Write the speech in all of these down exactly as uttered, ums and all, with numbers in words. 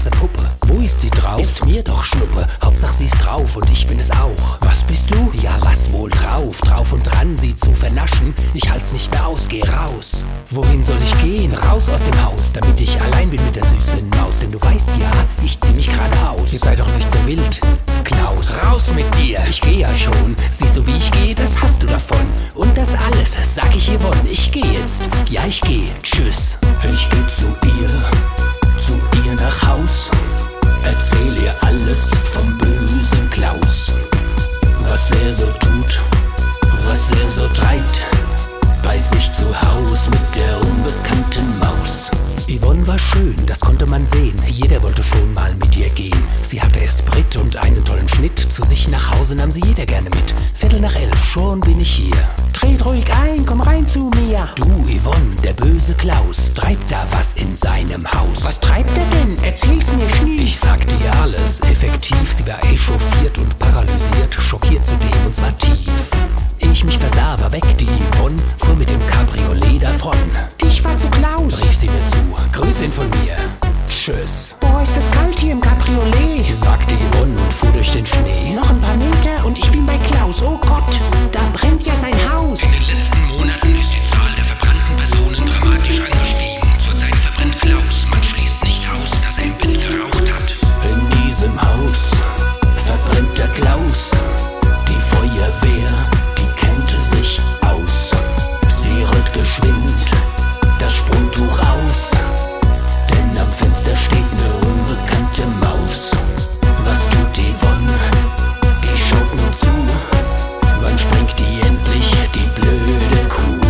blasse Puppe. Wo ist sie drauf? Ist mir doch Schnuppe. Hauptsache sie ist drauf und ich bin es auch. Was bist du? Ja, was wohl drauf? Drauf und dran, sie zu vernaschen. Ich halt's nicht mehr aus, geh raus. Wohin soll ich gehen? Raus aus dem Haus, damit ich allein bin mit der süßen Maus. Denn du weißt ja, ich zieh mich gerade aus. Jetzt sei doch nicht so wild, Klaus. Raus mit dir, ich geh ja schon. Siehst du, wie ich gehe, das hast du davon. Und das alles, sag ich Yvonne. Ich geh jetzt, ja ich geh, tschüss. Ich geh zu ihr, zu ihr nach Haus. Erzähl ihr alles vom bösen Klaus. Was er so tut, was er so treibt, bei sich zu Haus mit der unbekannten Maus. Yvonne war schön, das konnte man sehen. Jeder wollte schon mal mit ihr gehen. Sie hatte Esprit und einen tollen Schnitt. Zu sich nach Hause nahm sie jeder gerne mit. Viertel nach elf, schon bin ich hier. Dreht ruhig ein, komm rein zu mir. Du, Yvonne, der böse Klaus, treibt da was in seinem Haus. Was treibt er denn? Erzähl's mir schlief. Ich sag dir alles, effektiv. Sie war echauffiert und paralysiert, schockiert zudem und zwar tief. Ich mich versah, war weg, die Yvonne fuhr mit dem Cabriolet davon. Ich war zu Klaus, rief sie mir zu, grüß ihn von mir, tschüss. Boah, ist es kalt hier im Cabriolet, sagte Yvonne und fuhr durch den Schnee. Noch ein paar Meter und ich bin bei Klaus, oh Gott, da brennt ja sein Haus. In den letzten Monaten ist die Zahl der verbrannten Personen dramatisch angestiegen. Zurzeit verbrennt Klaus, man schließt nicht aus, dass er im Bett geraucht hat. In diesem Haus verbrennt der Klaus. Die Feuerwehr, die kennt sich aus. Sie rollt geschwind das Sprungtuch aus, denn am Fenster steht eine unbekannte Maus. Was tut Yvonne? Die schaut nur zu. Wann springt die endlich, die blöde Kuh?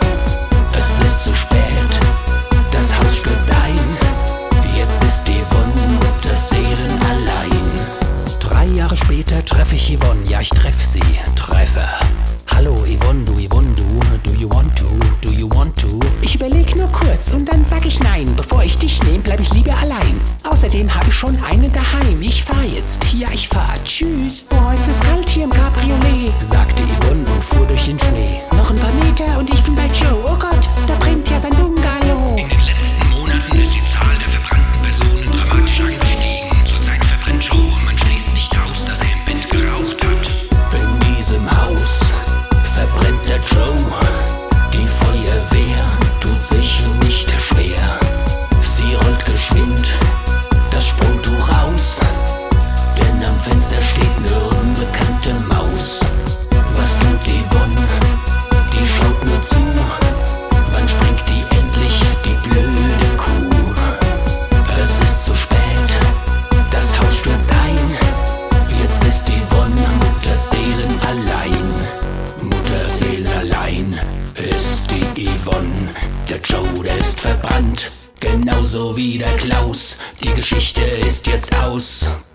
Es ist zu spät, das Haus stürzt ein. Jetzt ist Yvonne Mutterseelen allein. Drei Jahre später treffe ich Yvonne, ja ich treff sie, treffe. Hallo Yvonne, du Yvonne, du, do you want to, do you want to? Ich überleg nur kurz und dann sag ich nein. Bevor ich dich nehm, bleib ich lieber allein. Außerdem habe ich schon einen daheim. Ich fahr jetzt, ja ich fahr, tschüss. Boah, ist es kalt hier im Cabriolet, sagte Yvonne und fuhr durch den Schnee. Noch ein paar Meter und ich bin bei Joe. Oh Gott, da brennt ja sein Bungalow. In den letzten Monaten ist die Zahl der verbrannten Personen dramatisch angestiegen. Zurzeit verbrennt Joe, man schließt nicht aus, dass er im Bett geraucht hat. In diesem Haus verbrennt der Joe. Die Feuerwehr tut sich nicht schwer. Sie rollt geschwind das Sprungtuch aus, denn am Fenster steht eine unbekannte Maus. Was tut Yvonne? Die schaut nur zu. Wann springt die endlich, die blöde Kuh? Es ist zu spät, das Haus stürzt ein. Jetzt ist Yvonne Mutterseelen allein. Mutterseelen allein ist die Yvonne. Der Joe, der ist verbrannt, genauso wie der Klaus. Die Geschichte ist jetzt aus.